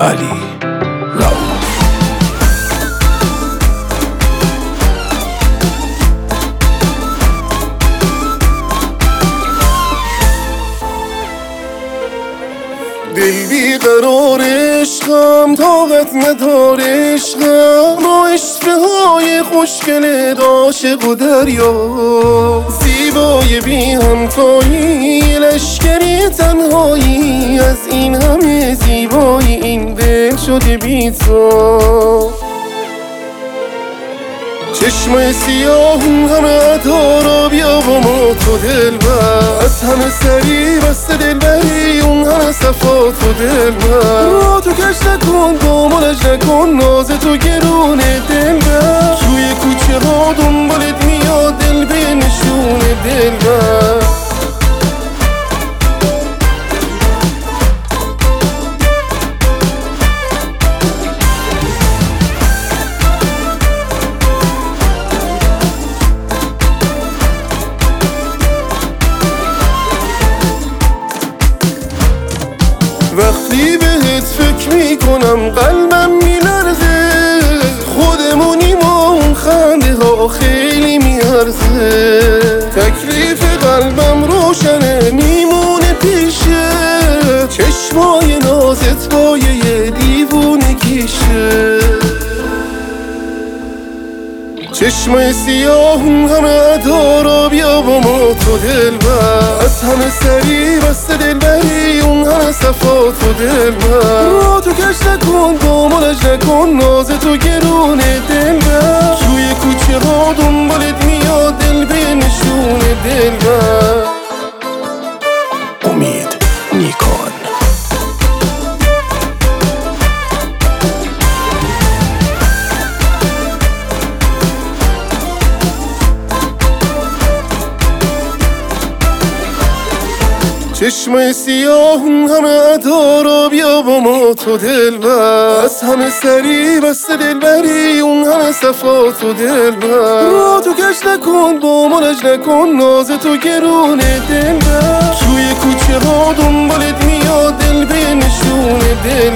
علی رؤوف. دل بیقرار عشقم، طاقت نداره عشقم، با عشقه های خوشگل عاشق و دریا. زیبای بی همتایی، لشکری تنهایی، از این همه زیبایی این دل شده بی تو. چشم سیاه همه عطا را بیا با ما تو دلبر، از همه سری بسته دلبری اون همه صفا تو دلبر. را تو کش نکن دامانش نکن ناز تو گرونه دلبر، توی کوچه ها دنبالت میاد دل به نشون دلبر. وقتی بهت فکر میکنم قلبم میلرزه، خودمونیم و اون خنده ها خیلی میارزه. تکلیف قلبم روشنه میمونه پیشه، چشمای نازت با یه دیوونه کیشه. چشم سیاه همه عطا را بیا با ما تو دلبر، از همه سری بسته دلبری اون همه صفا تو دلبر. را تو کش نکن دامانش نکن ناز تو گرونه دلبر، توی کوچه ها دنبالت میاد دل به نشون دلبر. امید نیکان. چشم سیاه همه عطا را بیا با ما تو دلبر، از همه سری بسته دلبری اون همه صفا تو دلبر. را تو کش نکن دامانش نکن ناز تو گرونه دلبر، توی کوچه ها دنبالت میاد دل به نشون دلبر.